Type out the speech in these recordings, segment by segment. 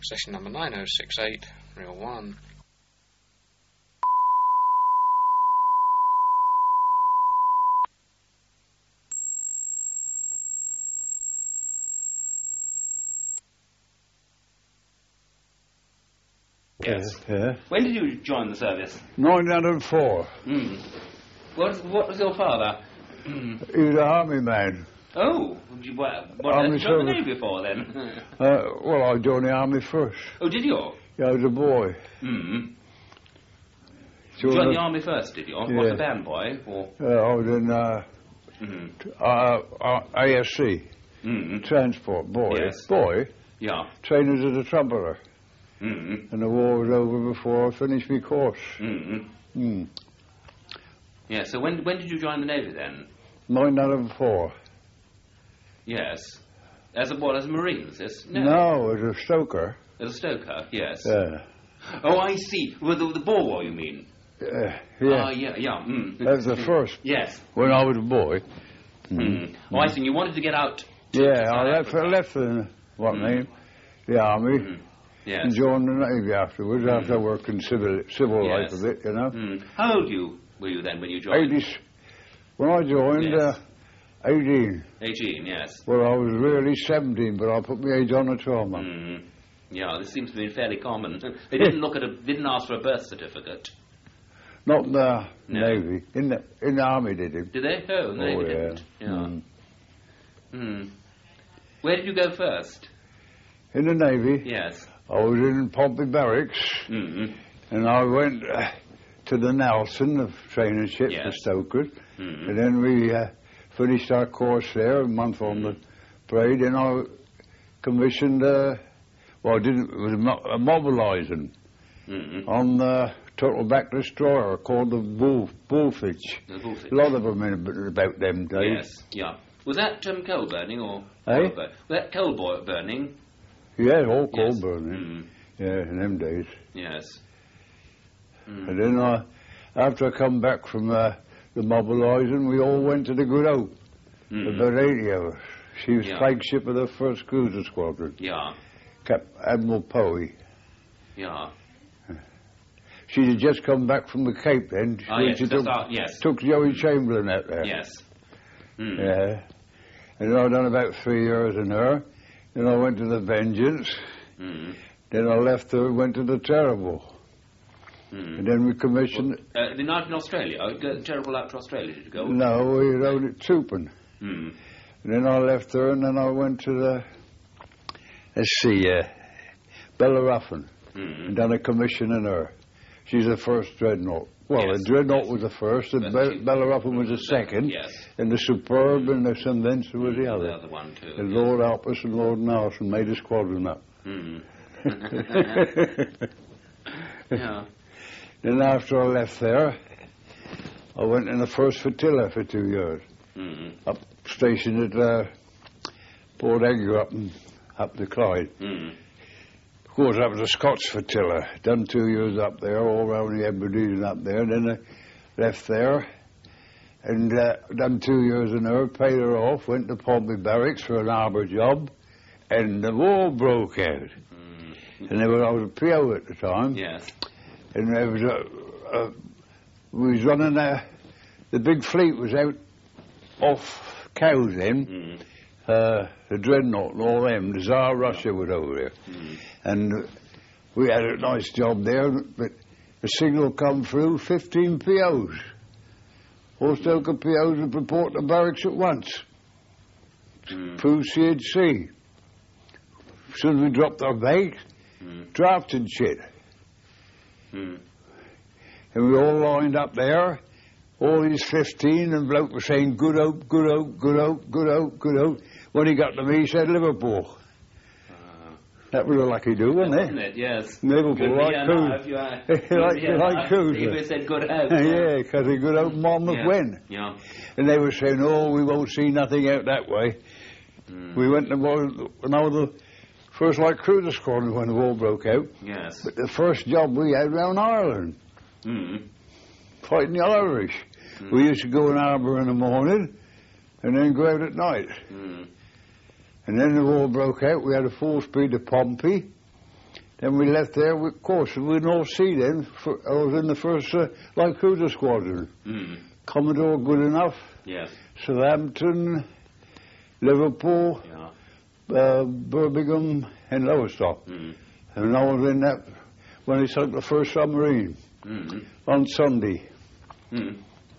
Session number 9068, reel 1. Yes. Yeah. When did you join the service? 1904. What was your father? He was an army man. Oh, what Army did you join the service. Navy for then? Well, I joined the army first. Oh, did you? Yeah, I was a boy. You joined the army first, did you? Yeah. Was a band boy? Or? I was in ASC, transport, boy. Yes. Boy, Yeah. trained as a trumpeter. And the war was over before I finished my course. Yeah, so when did you join the Navy then? 1904. Yes. As a what, as a Marine, is this? No, as a stoker. As a stoker, yes. Yeah. Oh, I see. Well, the Boer War, you mean? Yeah. Yeah. That was the first. Yes. When I was a boy. Oh, I see. You wanted to get out. Yeah, I left the army. Yes. And joined the Navy afterwards, after I worked in civil life Yes. a bit, you know. How old were you then when you joined? 80s. When I joined, Yes. 18. 18, yes. Well, I was really 17, but I put my age on a 12 month. Yeah, this seems to be fairly common. They didn't ask for a birth certificate. Not in the Navy. In the Army, did it? Did they? Oh, no, they didn't. Yeah. Where did you go first? In the Navy, Yes. I was in Pompey Barracks, and I went to the Nelson, the training ship for Yes. stokers, and then we finished our course there, a month on the parade, and I commissioned, it was a mobilising on the turtleback destroyer called the Bullfinch. The Bullfinch. A lot of them about them days. Yes, yeah. Was that coal burning or... Eh? Was that coal burning? Yeah, all coal Yes. burning. Yeah, in them days. Yes. And then after I come back from the mobilising, we all went to the Good Hope. About 80 of us. She was flagship of the 1st Cruiser Squadron. Yeah. Admiral Poe. Yeah. She had just come back from the Cape then. Yes. She took Joey Chamberlain out there. Yes. Yeah. And then I done about 3 years in her. Then I went to the Vengeance. Then I left her and went to the Terrible. And then we commissioned... the night in Australia? Terrible out to Australia, did you go? No, we rode at Trooping. And then I left her and then I went to the... Bellerophon. And done a commission in her. She's the first dreadnought. Well, Yes. the dreadnought was the first, and Bellerophon was the second, Yes. and the Superb and the Sundancer was the other. The other one, too. And Lord Alpus and Lord Nelson made a squadron up. Yeah. Then after I left there, I went in the 1st Flotilla for 2 years. Up stationed at Port Edgar up the Clyde. Of course, that was a Scots Flotilla. Done 2 years up there, all round the Hebrides and up there. Then I left there and done 2 years in her, paid her off, went to Pompey Barracks for an harbour job, and the war broke out. And I was a PO at the time. Yes. And there was we was running the big fleet was out off Cowes then. The Dreadnought and all them, the Tsar Russia was over there. And we had a nice job there, but the signal come through, 15 POs. All Stoker POs would report to barracks at once. Through CHC. As soon as we dropped our bags, drafted shit. And we all lined up there, all these 15, and bloke was saying, good hope, good hope, good hope, good hope, good hope. When he got to me, he said Liverpool. That was a lucky do, wasn't it? Wasn't it? Yes. Liverpool, like Cruiser. Like Cruiser. He said good hope. Yeah, because he good hope Monmouth win. Yeah. And they were saying, oh, we won't see nothing out that way. We went to the first like Cruiser Squadron when the war broke out. Yes. But the first job we had around Ireland. Fighting the Irish. We used to go in harbour in the morning and then go out at night. And then the war broke out. We had a 4-speed to Pompey. Then we left there, of course, we were in North Sea then. I was in the first light cruiser squadron. Commodore Goodenough, Yes. Southampton, Liverpool, Birmingham and Lowestoft. And I was in that when he sunk the first submarine on Sunday. We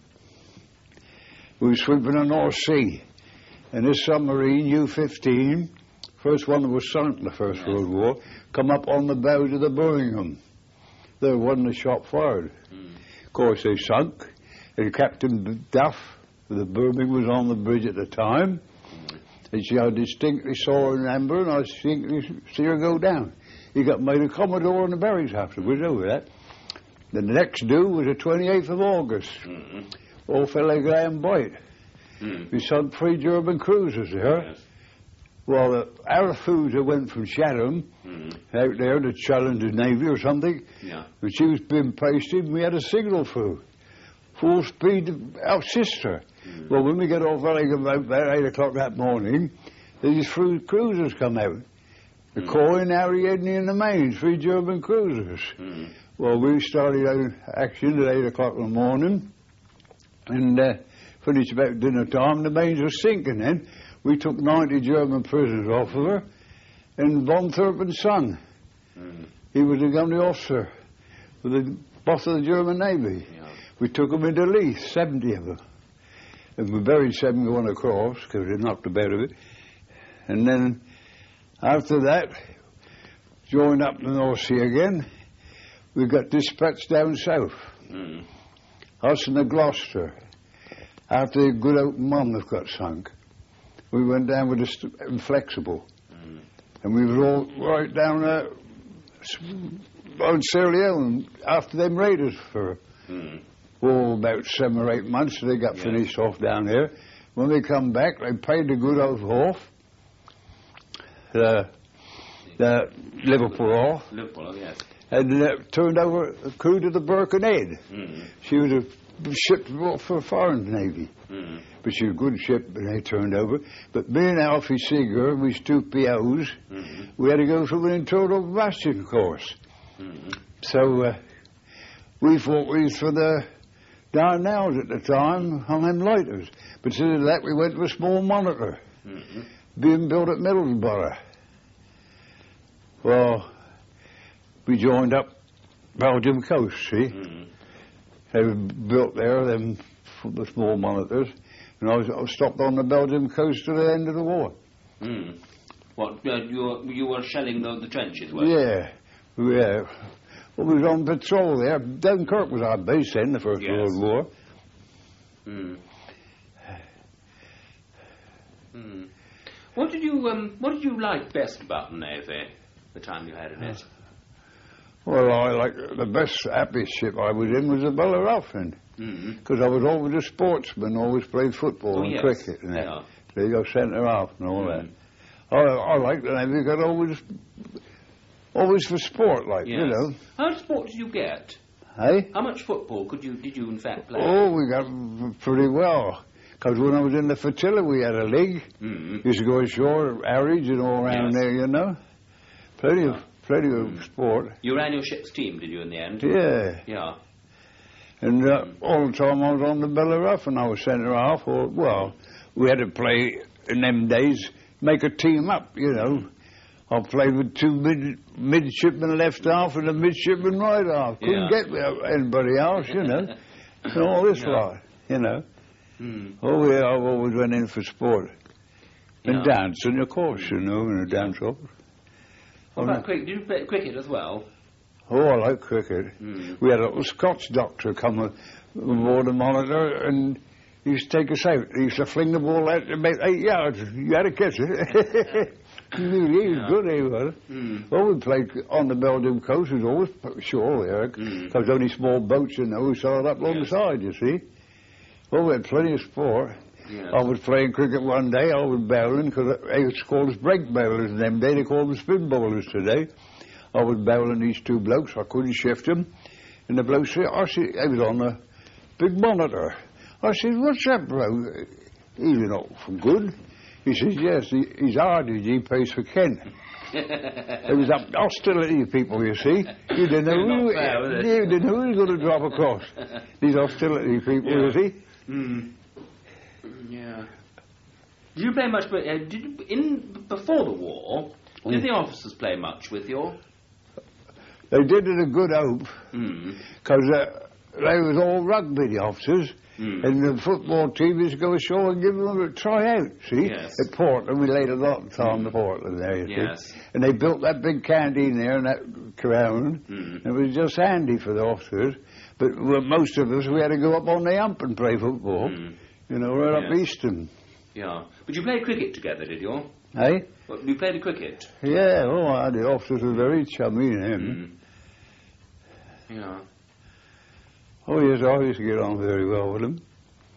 were sweeping the North Sea. And this submarine, U-15, first one that was sunk in the First World War, come up on the bows of the Birmingham. There wasn't a shot fired. Of course, they sunk. And Captain Duff, the Birmingham, was on the bridge at the time. And I distinctly saw her in amber, and I distinctly see her go down. He got made a Commodore in the barracks afterwards over that. The next due was the 28th of August. Old fellow Graham Boyd. We sunk 3 German cruisers there. Yes. Well, our Fuser went from Chatham out there to challenge the Navy or something. Yeah. When she was being pasted, we had a signal through. Full speed to our sister. Well, when we got off about 8 o'clock that morning, these 3 cruisers come out. The Coin, Harry, Edney and the Main, 3 German cruisers. Well, we started out action at 8 o'clock in the morning and finished about dinner time. The Mains were sinking then. We took 90 German prisoners off of her, and von Thurpen's son. He was a gunnery officer with the boss of the German Navy. Yeah. We took them into Leith, 70 of them. And we buried 7 going across, because they knocked the bed of it. And then, after that, joined up the North Sea again. We got dispatched down south. Us and the Gloucester. After the Good Hope and Monmouth got sunk, we went down with the Inflexible. And we were all right down on Sierra Leone after them raiders for about 7 or 8 months. They got finished off down here. When they come back, they paid the Good Hope off, the Liverpool off. Liverpool, yes. And turned over a crew to the Birkenhead. She was a ship for a foreign navy. But she was a good ship, and they turned over. But me and Alfie Seeger, we was 2 POs, we had to go through an internal combustion course. So we fought with for the Darnells at the time on them lighters. But instead of that, we went to a small monitor being built at Middlesbrough. Well, we joined up Belgium coast, see? They were built there, them the small monitors, and I was stopped on the Belgium coast to the end of the war. What, you were shelling the trenches, were you? Yeah. Well, we was on patrol there. Dunkirk was our base then, the First World War. What did you like best about the Navy, the time you had in it? Well, I like the best, happiest ship I was in was the Bellerophon. Because I was always a sportsman, always played football and cricket and that. So you go centre half and all that. I liked the Navy because always for sport, like, you know. How much sport did you get? Hey? How much football did you in fact play? Oh, we got pretty well. Because when I was in the flotilla, we had a league. Used to go ashore, Harwich and all around there, you know. Plenty of sport. You ran your ship's team, did you, in the end? Yeah. Yeah. And all the time I was on the Bellerophon, I was centre half. Or, well, we had to play in them days, make a team up, you know. I played with 2 midshipmen left half and a midshipman right half. Couldn't get anybody else, you know. And all this lot, you know. Oh, yeah, I've always went in for sport. And dancing, of course, you know, in a dance off. What about cricket? Did you play cricket as well? Oh, I like cricket. We had a little Scotch doctor come aboard the monitor and he used to take us out. He used to fling the ball out about 8 yards. You had to catch it. He was good, he was. Well, we played on the Belgium coast. It was always shore there, because only small boats, you know, we sailed up alongside, you see. Well, we had plenty of sport. I was playing cricket one day. I was bowling, because they used to call us break bowlers in them days. They call them spin bowlers today. I was bowling these 2 blokes. I couldn't shift them. And the bloke said, I was on a big monitor. I said, what's that, bro? He's not for good. He says, yes, he's hard, he pays for Kent. It was hostility people, you see. You didn't know you didn't know who was going to drop across. These hostility people, you see. Mm. Yeah. Did you play much? Before the war? Did the officers play much with you? They did it a good hope, because they was all rugby, the officers, and the football team used to go ashore and give them a try-out, see? Yes. At Portland, we laid a lot of time to Portland there, you see. And they built that big canteen there in that ground. It was just handy for the officers, but most of us, we had to go up on the hump and play football, you know, right up Easton. Yeah. But you played cricket together, did you? Eh? Well, you played cricket? Yeah, the officers were very chummy and him. Yeah. Oh, yes, I used to get on very well with him.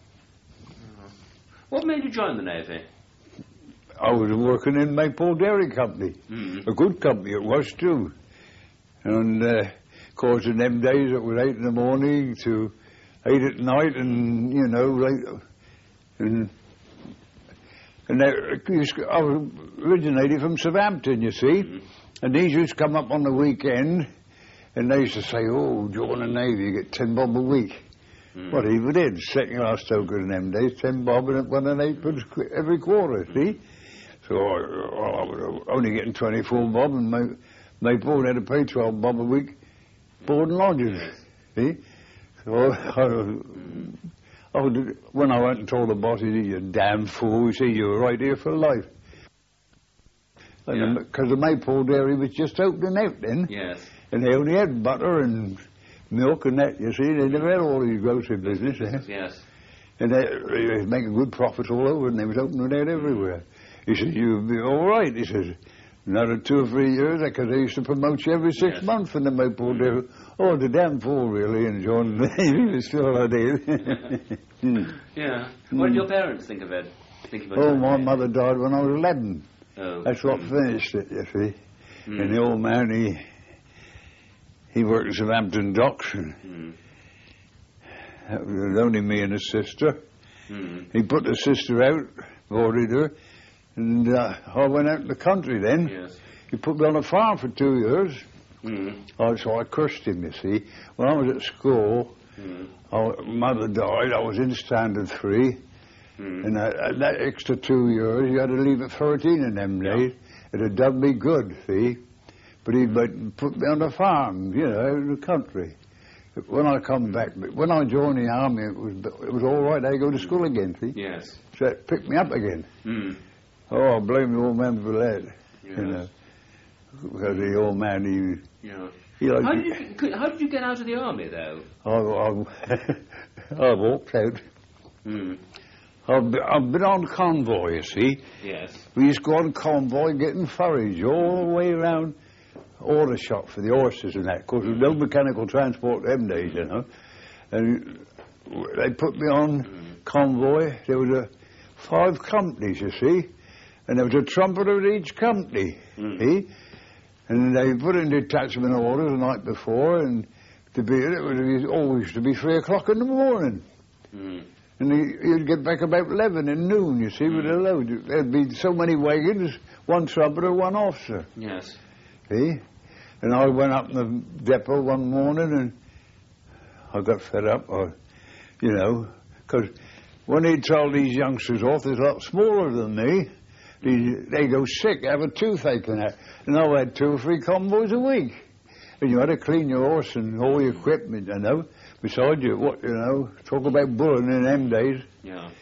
What made you join the Navy? I was working in Maypole Dairy Company. A good company it was, too. And, of course, in them days it was 8 in the morning to 8 at night and, you know, like... And I was originated from Southampton, you see. And these used to come up on the weekend, and they used to say, oh, join the Navy, you get 10 bob a week. What even did, second-class stoker in them days, 10 bob and 1 and 8 every quarter, see? So I was only getting 24 bob, and Maypole had to pay 12 bob a week, board and lodging, see? So when I went and told the boss, he said, you damn fool, he said, you were right here for life. Because the Maypole Dairy was just opening out then. Yes. And they only had butter and milk and that, you see. They never had all these grocery business. Yes. And they was making good profits all over, and they was opening out everywhere. He said, you'll be all right. He says, another 2 or 3 years, because they used to promote you every 6 months in the Maypole Dairy. Oh, the damn fool, really, and John, he was still a day. Yeah. What did your parents think of it? My mother died when I was 11. Oh. That's what finished it, you see. And the old man, he worked at Southampton Docks, and it was only me and his sister. He put the sister out, boarded her, and I went out in the country then. Yes. He put me on a farm for 2 years. So I cursed him, you see. When I was at school, mother died, I was in Standard 3, and that extra 2 years, you had to leave at 13 in them days. It had done me good, see. But he put me on the farm, you know, in the country. When I come back, when I joined the army, it was all right. I go to school again, see. Yes. So it picked me up again. Oh, I blame the old man for that, you know. Because the old man, he liked How did you get out of the army, though? I walked out. I've been on convoy, you see. Yes. We used to go on convoy getting forage all the way around Aldershot for the horses and that. Of course, there was no mechanical transport them days, you know. And they put me on convoy. There was 5 companies, you see. And there was a trumpeter at each company, see. And they put in detachment orders the night before, and it was always to be 3 o'clock in the morning. And you'd get back about 11 in noon, you see, with a load. There'd be so many wagons, 1 trumpeter, 1 officer. Yes. See? And I went up in the depot one morning, and I got fed up, you know, because when he told these youngsters off, they're a lot smaller than me. They go sick, have a toothache and that. And I had 2 or 3 convoys a week. And you had to clean your horse and all your equipment, you know. Besides, talk about bulling in them days. Yeah.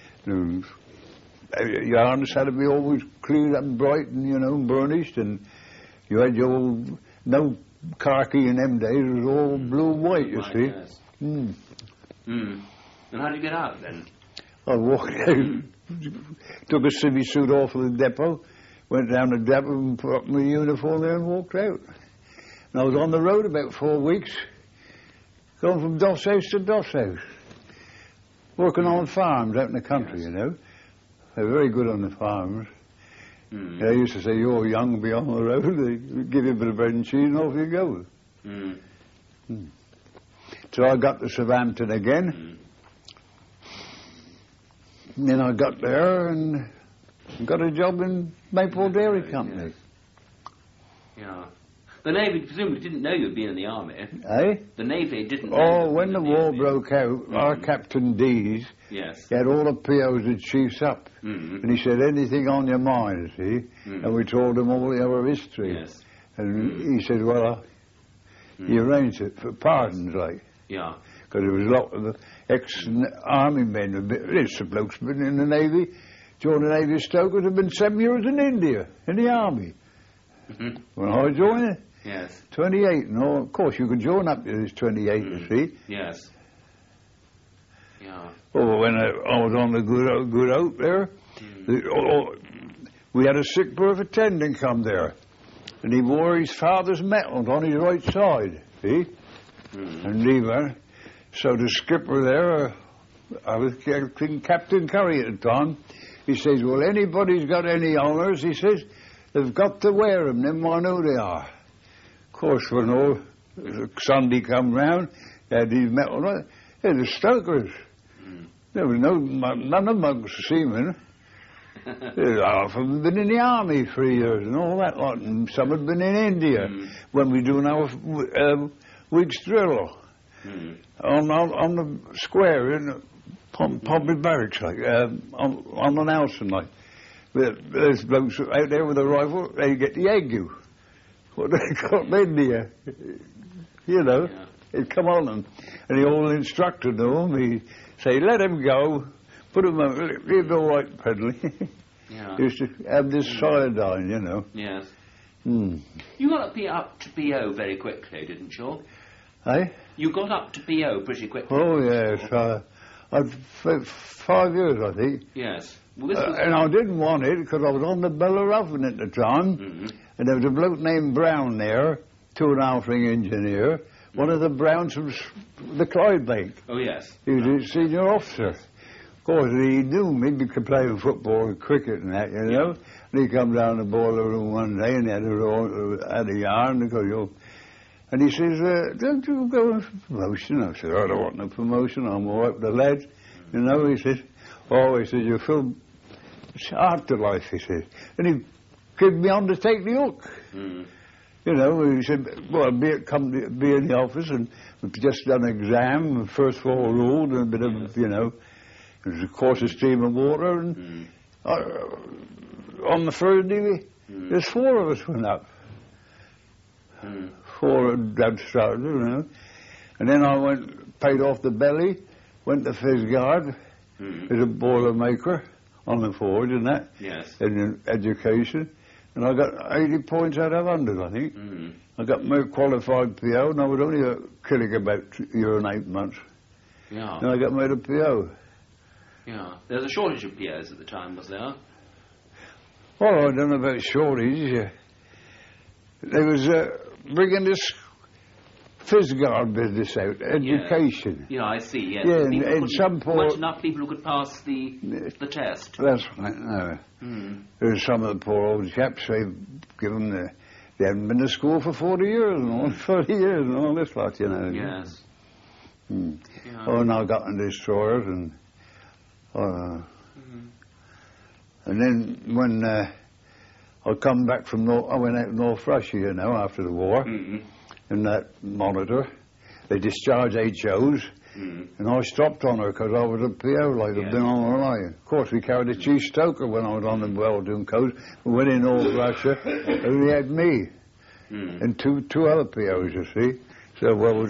Your harness had to be always clean up and bright and, you know, burnished. And you had your no khaki in them days. It was all blue and white, you see. Yes. And how did you get out, then? I walked out. Took a civvy suit off of the depot, went down the depot and put up my uniform there and walked out. And I was on the road about 4 weeks, going from Doss House to Doss House, working on farms out in the country, you know. They're very good on the farms. They used to say, you're young, be on the road. They give you a bit of bread and cheese and off you go. So I got to Southampton again. Then I got there and got a job in Maypole Dairy Company. Yeah. The Navy presumably didn't know you'd been in the Army. Eh? The Navy didn't know. Oh, you'd when been the in war Army. broke out, our Captain Dees, Yes. he had all the POs and chiefs up. Mm. And he said, anything on your mind, see? And we told him all the other history. Yes. And he said, well, he arranged it for pardons, like. Yeah. Because there was a lot of the ex-army men, there's some blokes been in the Navy, joined the Navy Stokers, have been 7 years in India, in the Army. Mm-hmm. When I joined it, Yes. 28, no, of course you could join up to this 28, you see. Yes. Yeah. Oh, when I was on the Good Hope there, we had a sick berth attendant come there, and he wore his father's medals on his right side, see? And he went, so the skipper there, I was Captain Curry at the time, he says, well, anybody's got any honours, he says, they've got to wear them, then I know they are. Of course, when all Sunday come round, they had these medals, they're the stokers. There was none of them was seamen. Half of them had been in the Army 3 years and all that lot, and some had been in India when we doing our week's drill on the square in Pompey Barracks, like, on the Nelson, like. There's blokes out there with a rifle, they get the ague. What they got in India, you know. Yeah. He'd come on and the old instructor knew him, he'd say, let him go, put him on, he'd all right peddling. Yeah. He used to have this iodine, you know. Yes. Mm. You got up to PO very quickly, didn't you? Eh? You got up to PO pretty quickly. Oh, yes. I'd 5 years, I think. Yes. Well, this was... And I didn't want it because I was on the Bellerophon at the time, and there was a bloke named Brown there, 2.5 ring engineer, one of the Browns from the Clydebank. Oh, yes. He was a senior officer. Of course, he knew me because playing football and cricket and that, you know. And he come down the boiler room one day and he had a yarn because and he says, don't you go for promotion? I said, I don't want no promotion, I'm all right with the lads. You know, he says, you feel it's afterlife, he says. And he gave me on to take the hook. You know, he said, well, be in the office and we've just done an exam, first floor ruled, and a bit of, you know, there was a course of steam and water, and on the first day, there's 4 of us went up. 4 dad started, you know. And then I paid off the belly, went to Fizguard, as a boiler maker on the forge and that, in education. And I got 80 points out of 100, I think. I got more qualified PO, and I was only killing about a year and 8 months. Yeah. And I got made a PO. Yeah. There was a shortage of POs at the time, was there? Well, I don't know about shortage. There was bringing this Fizguard business out, education. Yeah, I see, yes. Yeah, and some poor... weren't enough people who could pass the test. That's right, no. There's some of the poor old chaps, they hadn't been to school for 40 years and all, 30 years and all this lot, you know. Yes. Yeah. Oh, and I got in destroyers and then when I come back from I went out to North Russia, you know, after the war, in that monitor. They discharged HOs, and I stopped on her because I was a PO, like I'd been on the line. Of course, we carried a chief stoker when I was on the welding coast. We went in North Russia, and we had me, and two other POs, you see. So, when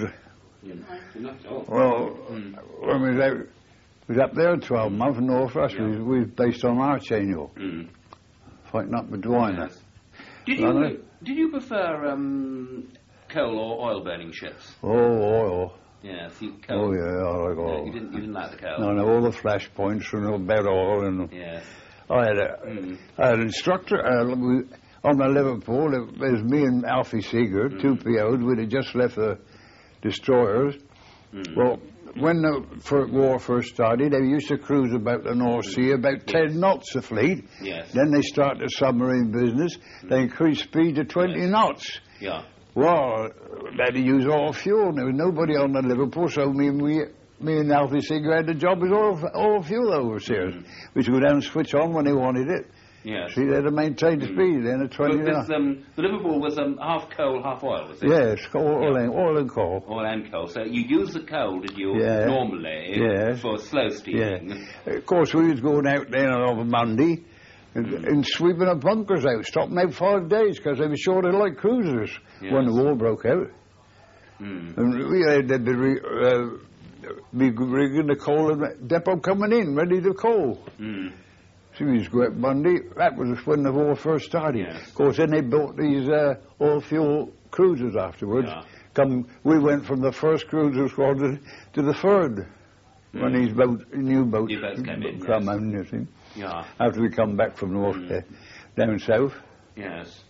we was up there 12 months in North Russia. We was based on Archangel, fighting up with Dwiner. Did you prefer coal or oil burning ships? Oh, oil. Yeah, coal. Oh, yeah, I like oil. You didn't like the coal? No, all the flash points and all bed oil. And I had an instructor on the Liverpool. It was me and Alfie Seeger, 2 POs. We'd had just left the destroyers. Well, when the war first started, they used to cruise about the North Sea, about 10 knots a fleet. Yes. Then they started the submarine business. They increased speed to 20 knots. Yeah. Well, they had to use all fuel. There was nobody on the Liverpool, so me and Alfie Seeger had the job as all fuel overseers. We would go down and switch on when they wanted it. Yes. See, they'd have maintained the speed then at 20 knots. The Liverpool was half coal, half oil, was it? Yes, oil and coal. Oil and coal. So you use the coal, did you, Yeah. normally, Yes. for slow steaming? Yeah. Of course, we was going out then on a Monday and sweeping the bunkers out, stopping out 5 days because they were short of light cruisers when the war broke out. And we had the rigging the coal depot coming in, ready to coal. So we used to go out Monday. That was when the war first started. Yes. Of course, then they built these all-fuel cruisers afterwards. Yeah. We went from the first cruiser squadron to the third when these new boats came in, you see. Yeah. After we come back from north down south. Yes.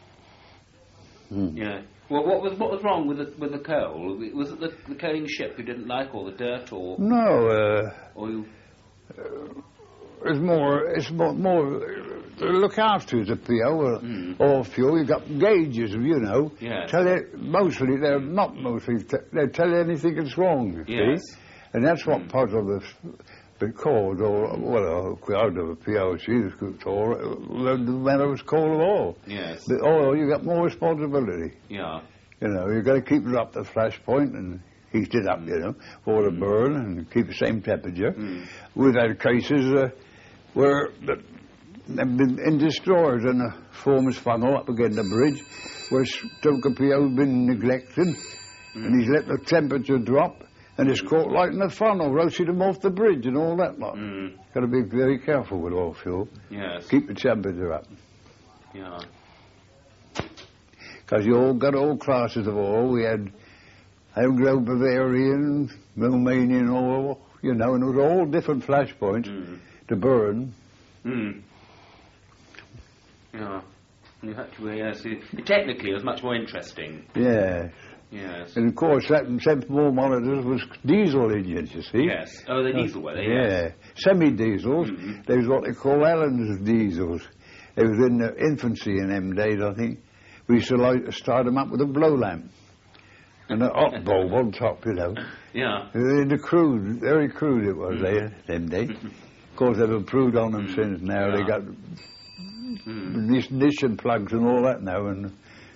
Yeah. Well, what was wrong with the coal? Was it the coaling ship you didn't like, or the dirt, or No. or you? It's more to look after the PO or fuel. You've got gauges, you know. Yes. Tell you mostly they're not mostly. They tell you anything that's wrong. You Yes. see? And that's what part of the cause, or well, out of the PLC, or the matter was called at all. Yes. But oil, you got more responsibility. Yeah. You know, you've got to keep it up to flash point and heat it up, you know, for the burn and keep the same temperature. We've had cases where they've been in destroyers and the foreman's funnel up against the bridge where Stoker PO's been neglected and he's let the temperature drop and it's caught lighting the funnel, roasted them off the bridge and all that lot. Got to be very careful with oil fuel. Yes. Keep the temperature up. Yeah. Because you all got all classes of oil. We had Anglo Bavarian, Romanian oil, you know, and it was all different flash points to burn. Yeah. You had to, yes. Technically, it was much more interesting. Yeah. Yes. And of course, that sensible monitors was diesel engines, you see. Yes. Oh, the diesel were they? Yeah. Yes. Semi-diesels. They was what they call Allen's diesels. It was in the infancy in them days, I think. We used to start them up with a blow lamp and a hot bulb on top, you know. Yeah. In the crude, very crude it was them days. Of course, they've improved on them since now. Yeah. They got ignition plugs and all that now. And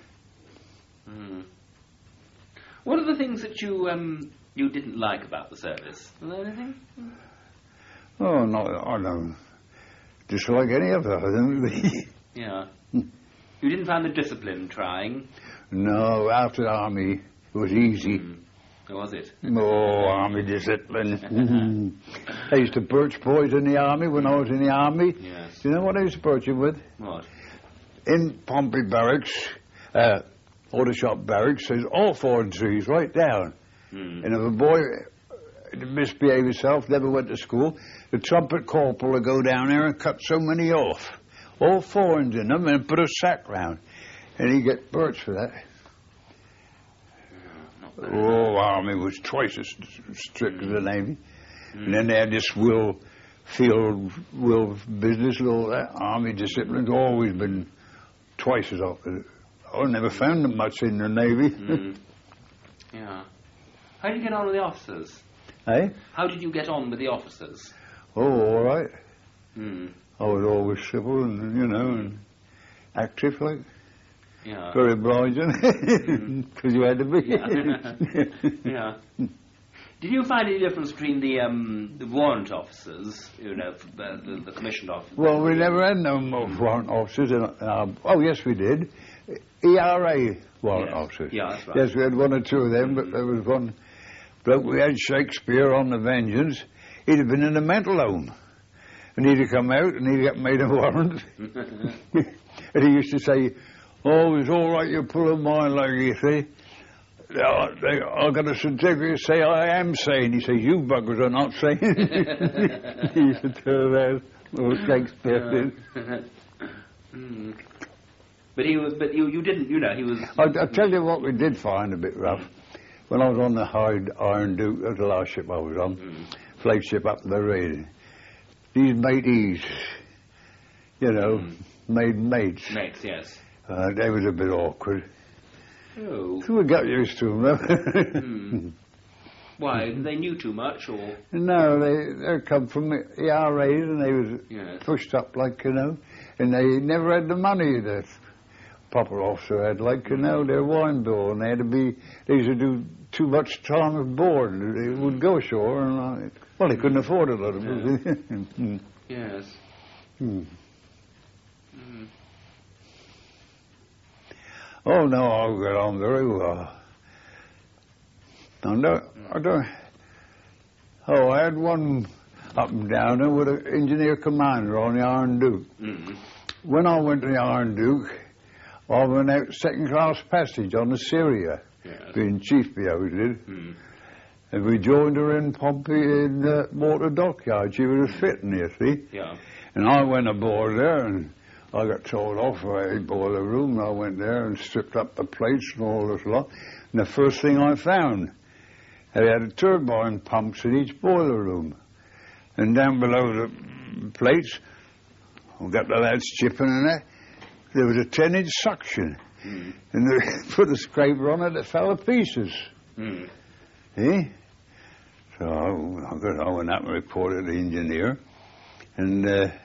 What are the things that you didn't like about the service? Was there anything? oh, no, I don't. Just like any other, I don't. Yeah. You didn't find the discipline trying? No, after the army, it was easy. Was it? Oh, army discipline. I used to birch boys in the army when I was in the army. Yes. You know what I used to birch them with? What? In Pompey Barracks, Aldershot Barracks, there's all foreign trees right down. And if a boy misbehaved himself, never went to school, the trumpet corporal would go down there and cut so many off. All foreigns in them and put a sack round. And he'd get birch for that. Oh, army was twice as strict as the Navy. And then they had this field business and all that. Army discipline's always been twice as often. I never found them much in the Navy. Yeah. How did you get on with the officers? Eh? How did you get on with the officers? Oh, all right. Hmm. I was always civil and, you know, and active, like. Yeah. Very obliging, because you had to be. Yeah. Did you find any difference between the warrant officers, you know, the commissioned officers? Well, we never had no warrant officers. Oh, yes, we did. ERA warrant officers. Yeah, that's right. Yes, we had one or two of them, but there was one bloke. We had Shakespeare on the Vengeance. He'd have been in a mental home. And he'd have come out and he'd have made a warrant. And he used to say, "Oh, it's all right, you're pulling my leg, you see. I got a certificate say I am sane." He says, "You buggers are not sane." He used to tell that. Or Shakespeare did. But you didn't, you know, he was... I'll tell you what we did find a bit rough. When I was on the Iron Duke, that was the last ship I was on, flagship up the raid. These mateys, you know, made mates. Mates, yes. They was a bit awkward. Oh. So we got used to them, though. Why? They knew too much, or...? No, they come from the ERAs and they was pushed up like, you know. and they never had the money that proper officer had, like, you know, their wine bill, and they used to do too much time aboard. They would go ashore, and, well, they couldn't afford a lot of it. Yes. Oh, no, I'll get on very well. I had one up and down there with an engineer commander on the Iron Duke. When I went to the Iron Duke, I went out second-class passage on the Syria, being chief BO did. And we joined her in Pompey in the water dockyard. She was a fitting, you see. Yeah. And I went aboard there, and I got told off for a boiler room, and I went there and stripped up the plates and all this lot. And the first thing I found, they had a turbine pumps in each boiler room. And down below the plates, we got the lads chipping in there, there was a 10-inch suction. And they put a scraper on it that fell to pieces. Eh? So I went up and reported to the engineer. And,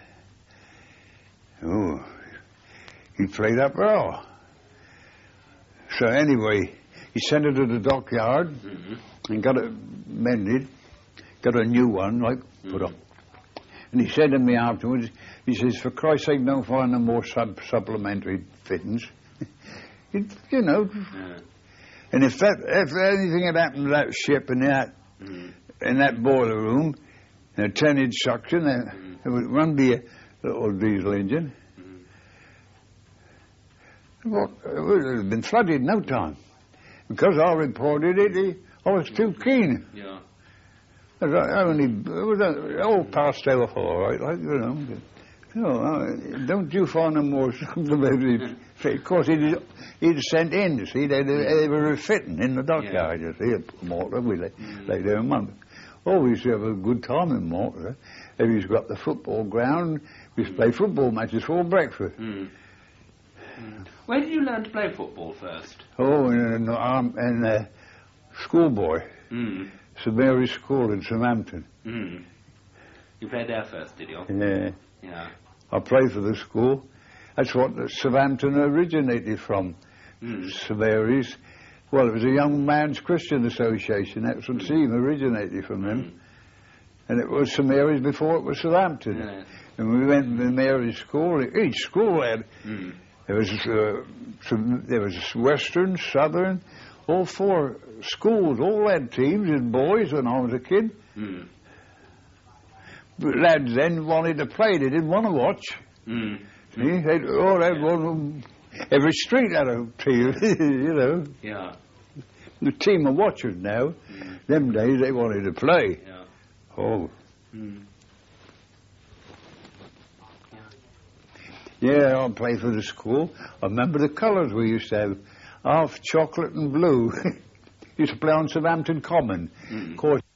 he played up well. So anyway, he sent it to the dockyard and got it mended, got a new one, like, put up. And he said to me afterwards, he says, for Christ's sake, don't find no more supplementary fittings. You know. And if anything had happened to that ship and in that boiler room, a 10-inch suction, it would run be a little diesel engine. Well, it would have been flooded in no time. Because I reported it, I was too keen. Yeah. It was all passed off all right, like, you know. Don't you find them more supplementary? Of course, he'd sent in, you see. They were refitting in the dockyard, you see, at Malta. We lay there a month. Oh, we used to have a good time in Malta. If he's got the football ground, we used to play football matches for breakfast. Where did you learn to play football first? Oh, in schoolboy. St Mary's School in Southampton. You played there first, did you? Yeah. Yeah. I played for the school. That's what Southampton originated from. St Mary's. Well, it was a Young Man's Christian Association. That's what the team originated from them. And it was St Mary's before it was Southampton. Yes. And we went to the Mary's School. Each school had... There was Western, Southern, all four schools, all had teams and boys when I was a kid. But lads then wanted to play, they didn't want to watch. See? They'd want every street had a team, you know. Yeah. The team of watchers now, them days they wanted to play. Yeah. Oh. Yeah, I played for the school. I remember the colours we used to have, half chocolate and blue. Used to play on Southampton Common. Of course,